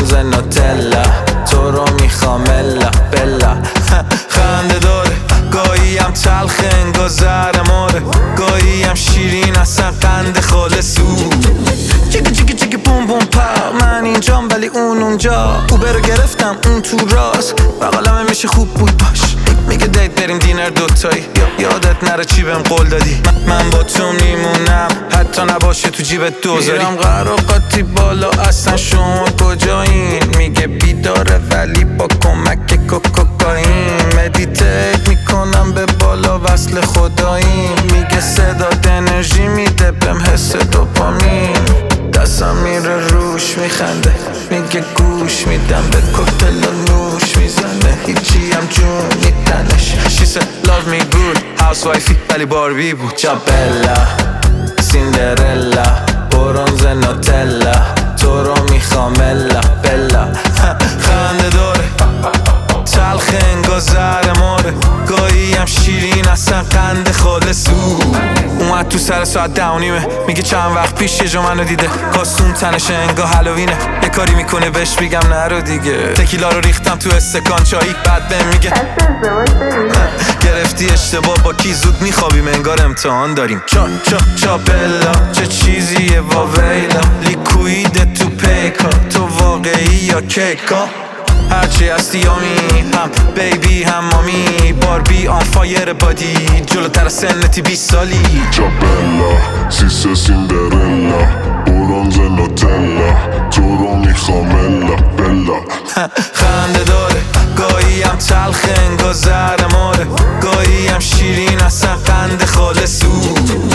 برنز نوتلا، تو رو میخوام الا بلا. خنده داره گاهی هم تلخ انگار زهر ماره، گاهی هم شیرین اصلا قند خالصو. چیگه چیگه چیگه بوم بوم پا، من اینجام ولی اون اونجا. اوبر رو گرفتم اون تو راست، بغلمه میشه خوب بود باش. میگه دیت بریم دینر دوتایی، یادت نره چی بهم قول دادی. من با تو میمونم حتی نباشه تو جیبت دوزاری. میرم قراقاتی بالا اصلا شما کجایین، میگه بیداره ولی با کمک کوکائین. مدیتیت میکنم به بالا وصل خداییم، میگه صدات انرژی میده بهم حس دوپامین. دستم میره روش میخنده، میگه گوش میدم به کوکتل و نوش میزنه، هیچی هم جون میدنش. She said love me good housewifey ولی باربی بود. جابلا سیندرلا برنز نوتلا، تو رو میخوام الا بلا. خنده داره تلخ انگار زهر ماره، گاهی هم شیرین اصلا قند خالصو. اومد تو سر ساعت 10:30، میگه چند وقت پیش یه جا منو دیده، کاستوم تنشه انگار هالوینه. یه کاری میکنه بهش بگم نرو دیگه، تکیلا رو ریختم تو استکان چایی، بعد بهم میگه گرفتی اشتباه با کی، زود میخوابیم انگار امتحان داریم. چا چا چا بلا چه چیزیه واویلا، لیکوید تو پیکا، تو واقعی یا کیکا. هرچی هستی یامی، هم بیبی هم مامی، باربی آن فایر بادی، جلوتر سنتی 20 سالی. جابلا سیسه سیندرلا برنز نوتلا، تو رو میخوام الا بلا. خنده داره گاهی هم تلخ انگار زهر ماره، گاهی هم شیرین اصلا قند خالصو.